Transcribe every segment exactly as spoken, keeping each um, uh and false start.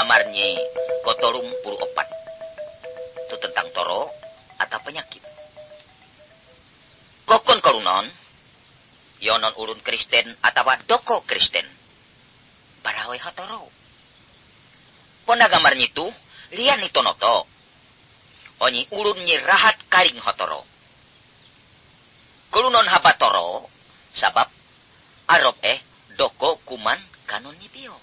ngamarnya kotorum puluh opat. Itu tentang toro atau penyakit. Kokon korunon, yonon ulun Kristen atau doko Kristen. Barawe hatoro. Pona gamarnya itu, lian itu noto. Oni ulun rahat karing hatoro. Korunon habatoro, sabab arop eh doko kuman kanon nipio.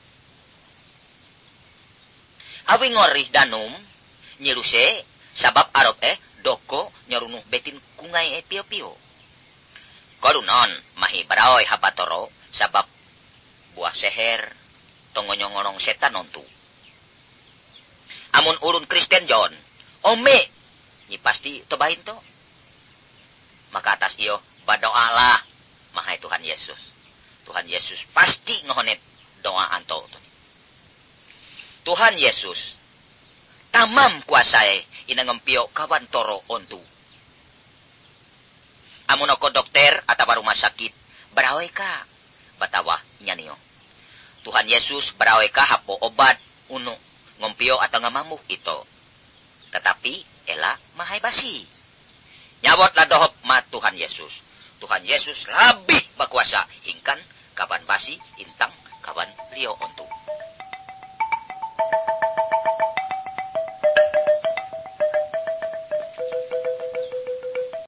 Awi ngorih danum, nyiruse, sabab arop eh doko nyarunuh betin kungai eh pio-pio. Korunon mahi baraoy habatoro, sabab buah seher, tongonyong-ngorong setan nontu. Amun ulun Kristen John, ome, ni pasti tobahin to. Maka atas iyo, badoalah, mahai Tuhan Yesus. Tuhan Yesus pasti ngohonet doaan to. Tuhan Yesus, tamam kuasai inangempio kawan toro ontu. Amun ako dokter atau rumah sakit, barawe ka, batawa nyanyo. Tuhan Yesus barawe ka hapo obat uno ngompio atau ngamamuk ito. Tetapi ela mahai basi. Nyawat la dohop ma Tuhan Yesus. Tuhan Yesus labih bakuasa hingkan kaban basi intang kaban liyo ontu.